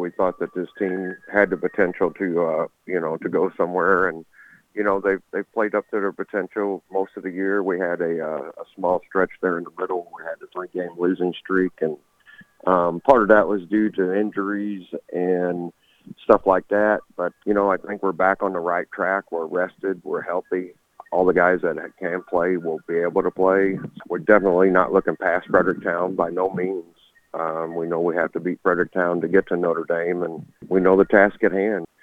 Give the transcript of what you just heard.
We thought that this team had the potential to, to go somewhere. And, they've played up to their potential most of the year. We had a small stretch there in the middle. We had a 3-game losing streak. And part of that was due to injuries and stuff like that. But, I think we're back on the right track. We're rested. We're healthy. All the guys that can play will be able to play. We're definitely not looking past Fredericktown by no means. We know we have to beat Fredericktown to get to Notre Dame, and we know the task at hand.